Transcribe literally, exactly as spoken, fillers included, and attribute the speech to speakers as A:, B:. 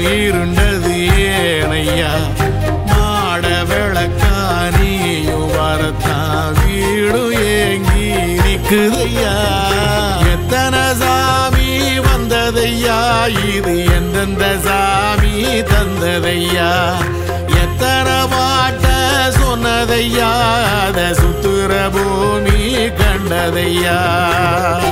A: இருண்டது ஏனையா மாட விளக்கானியும் வரத்தான் வீடு ஏங்கி நிக்குதையா எத்தனை சாமி வந்ததையா இது எந்தெந்த சாமி தந்ததையா எத்தனை பாட்ட சொன்னதையா அத சுத்துற பூமி கண்டதையா